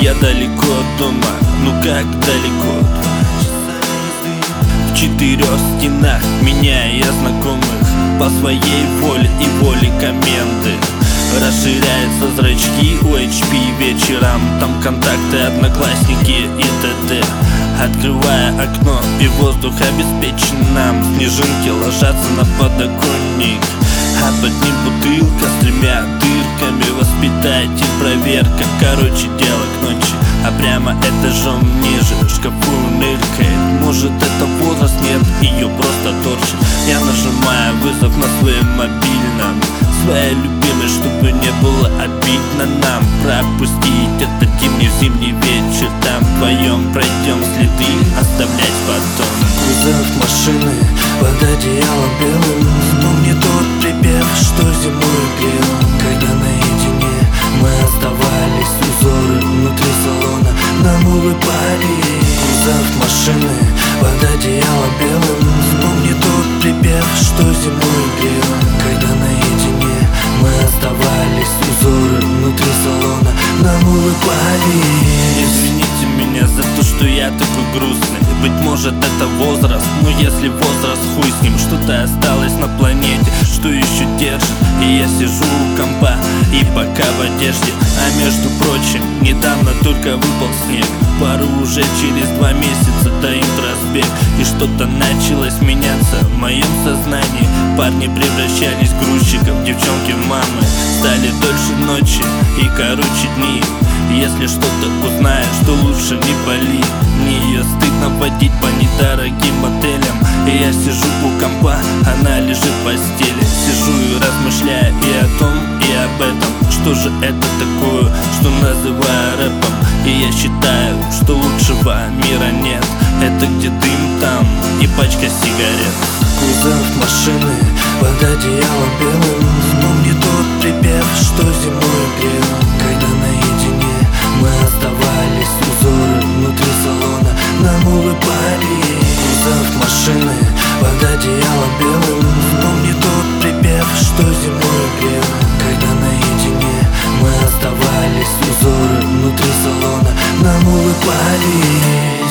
Я далеко от дома, ну как далеко? В 4 стенах, меняя знакомых по своей воле и воле комменты. Расширяются зрачки у HP вечером, там контакты, одноклассники и т.д. Открывая окно, и воздух обеспечен нам. Снежинки ложатся на подоконник, а под ним бутылка с 3 дырками. Воспитатель, проверка, короче дело к ночи. А прямо этажом ниже в шкафу ныркает. Может это возраст, нет, ее просто торчит. Я нажимаю вызов на своем мобильном, своей любимой, чтобы не было обидно нам. Пропустить этот зимний вечер, там вдвоем пройдем следы, оставлять потом. Кузов машины под одеялом белым, вспомни тот припев, что зимой пел. Когда наедине мы оставались, узоры внутри салона нам улыбали. Кузов машины под одеялом белым, вспомни тот припев, что зимой пел. Когда наедине мы оставались, узоры внутри салона нам улыбали. Извините меня за то, что я такой грустный. Быть может это возраст, но если возраст, хуй с ним. Что-то осталось на планете, что еще держит. И я сижу у компа и пока в одежде. А между прочим, недавно только выпал снег. Пару уже через 2 месяца дают разбег. И что-то началось меняться в моем сознании. Парни превращались в грузчиков, девчонки в мамы. Стали дольше ночи и короче дни. Если что-то узнаешь, то лучше не пали. Мне ее стыдно водить по недорогим отелям. И я сижу у компа, она лежит в постели. Сижу и размышляю и о том, и об этом. Что же это такое, что называю рэпом? И я считаю, что лучшего мира нет. Это где дым там и пачка сигарет. Кузов машины под одеялом белым, вспомни тот припев, что зимой пел. Когда наедине мы оставались, узоры внутри салона нам улыбали. Кузов машины под одеялом белым, вспомни тот припев, что зимой пел. Когда наедине мы оставались, узоры внутри салона нам улыбали.